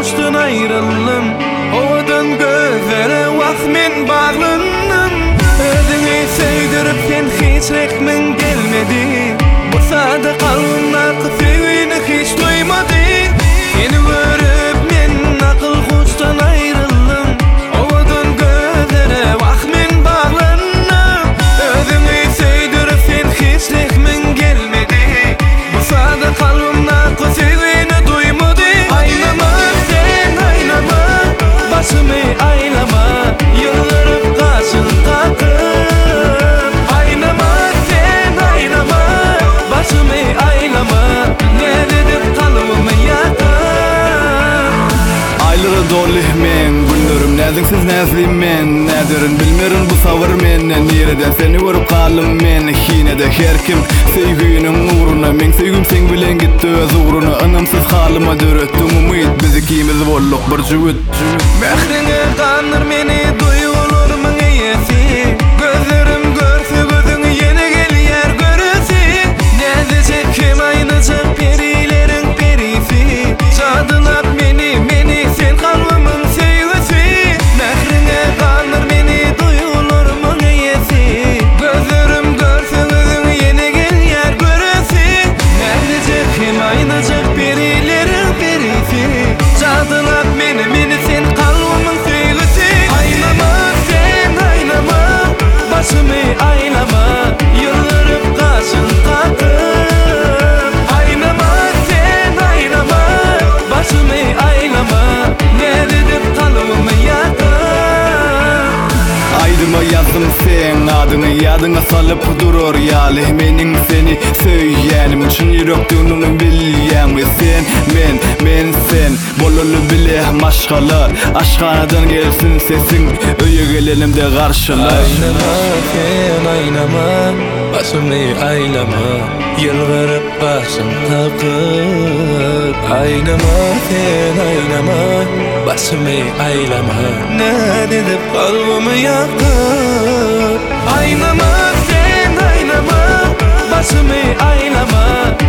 kuştan ayrıldım. Ovadan gözlere vakmin bağlandım. Özüni sevdirip sen hiç rekmin gelmedi. Bu sada kalbimda kısığını hiç duymadı. Seni görüp men akıl kuştan ayrıldım. Ovadan gözlere vakmin bağlandım. Özüni sevdirip sen hiç rekmin gelmedi. Bu sada kalbimda kısığını duymadı. Aylama sen aylama, başımı aylama, yıllarım karşın takıp. Aylama sen aylama, başımı aylama, ne dedim kalbimi yakar. Ayları dolu men, günlerim näziksiz näzlim men. Näderin bilmerin bu sabır menden. Nereden seni görüp kalım men. Hine de her kim sevginin uğruna. Men sevgim sen bilen gitti öz uğruna. Anamsız halıma dörettim umut. Biz ikimiz bolluk bir jüvüt. Mehrine kanır meni duygularımın iyisi. Gözlerim görse gözün yeni gel yer görüsi. Neredeyse kim aynıcak perilerin perisi. Çadılap meni sen kalbimın sevgisi. Mehrine kanır meni duygularımın iyisi. Gözlerim görse gözün yeni gel yer görüsi. Neredeyse kim aynıcak perilerin perisi. Çadılap meni sen kalbimın sevgisi. Aylama sen aylama, başımı aylama, yıllarım karşın takıp. Aylama sen aylama, başımı aylama, ne dedim kalbimi yakar. Aydıma yazdım sen adını, yadına salıp durur yali. Menin seni söyleyenim üçün yürektiğini bilýämi. Sen men sen bolulu bile maşgalı. Aşkanadan gelsin sesin, öye gelelim de karşılar. Aylama sen aylama, başımı aylama, yılvarıp başım takıp. Aylama sen aylama, başımı aylama, ne dedim kalbimi yakıp. Aylama sen aylama, başımı aylama,